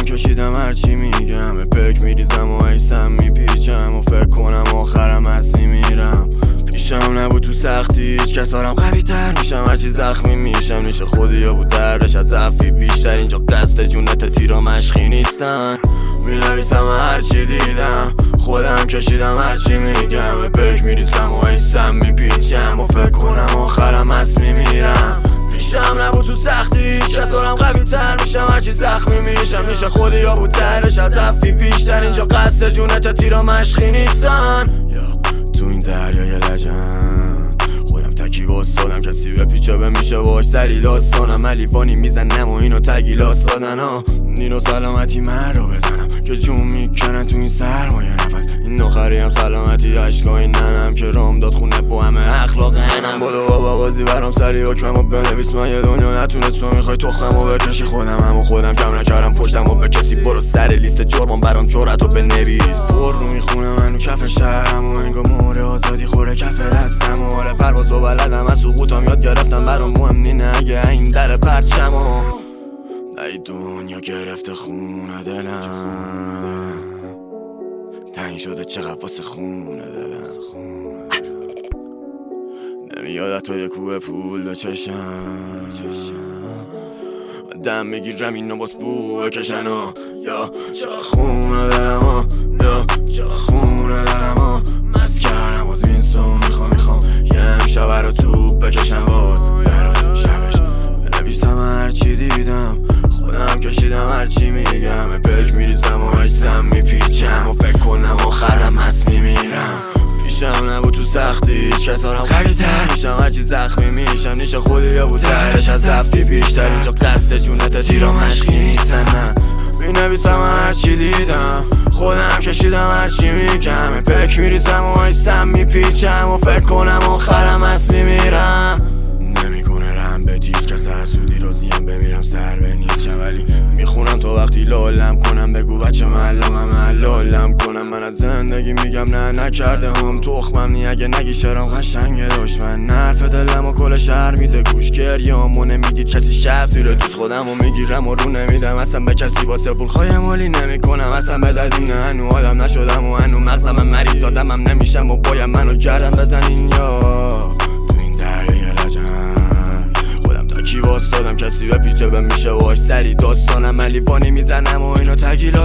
کشیدم هرچی میگم به پک میریزم و ایسم میپیچم و فکر کنم آخرم از میمیرم. پیشم نبود تو سختی هیچ کس آرم قوی تر میشم هرچی زخمی میشم. نیشه خودی یا بود دردش از ضعفی بیشتر. اینجا قصد جونت تیرا مشخی نیستن. مینویسم هرچی دیدم خودم کشیدم هرچی میگم به پک میریزم و ایسم میپیچم و فکر کنم آخرم از میمیرم. پیشم نبود تو سختی هیچ کس آرم قوی تر میشم هرچی زخمی میشم. نیشه خودی یا بود دردش از ضعفی بیشتر. اینجا قصد جونت تیرا مشخی نیستن. تو این دریای لجن خودم تکی واسادم کسی به پیچه بمیشه باش سری داستانم. علیوانی میزنم و اینو تگیلاس دادن ها. اینو سلامتی من رو بزنم که جون میکنن تو این سرمایه نفس. این آخری هم سلامتی عشقای ننم که رام داد خونه با همه اخلاق هنم. بودو بابا بازی برام سری حکممو بنویس. من یه دنیا نتونست تو میخوای تخممو بکشی. خودم خودم کم نکردم پشتمو به کسی. برو سر لیست جرمم برام جرأتو بنویس. پر رو میخونم منو کف شهرم و انگار مهر آزادی خوره کف دستم و حال پرواز و بلدم از سقوطم یاد گرفتم. برام مهم نینه اگه این در پرچمو ای دنیا گرفته خونه دلم. تنگ شده چقدر واسه خونه دلم. نمیاد تا یه کوه پول بچشم. دم میگیرم اینو باز بو بکشن و یا چرا خونه دلم یا چرا خونه دلم مست کردم باز این سو میخوام یه امشب رو توپ بکشم باز برای شبش بنویسم هرچی دیدم خودم کشیدم هرچی میگم به پک میریزم و ایسم میپیچم و فکر کنم آخرم از میمیرم. پیشم نبود تو سختی هیچ کس آرم قوی تر میشم هرچی زخمی میشم. نیشه خودی یا بود درش از ضعفی بیشتر. اینجا قصد جونت تیرا مشخی نیستن. مینویسم هرچی دیدم خودم کشیدم هرچی میگم به پک میریزم و ایسم میپیچم و فکر کنم آخرم از میمیرم. نمیکنه رم به هیچ کس حسودی راضیم بمیرم سر به نیستم. ولی میخونم تو وقتی لالم کنم بگو بچه معلومم لالم کنم. من از زندگی میگم نه نکرده هم تخمم نی اگه نگی شرام قشنگه دشمن. نرف دلم و کل شهر میده گوش گریامو نمیدید کسی شب زیر دوست خودم و میگیرم و رو نمیدم اصلا به کسی واسه پول خواهی نمی کنم. اصلا به دردیم نه هنو آدم نشدم و هنو مغزم مریض آدمم نمیشم و باید منو گردن بزنین یا تو این دریای لجن کی واسدادم کسی به پیچه بمیشه واش سری داستانم علیوانی میزنم و اینو تگیل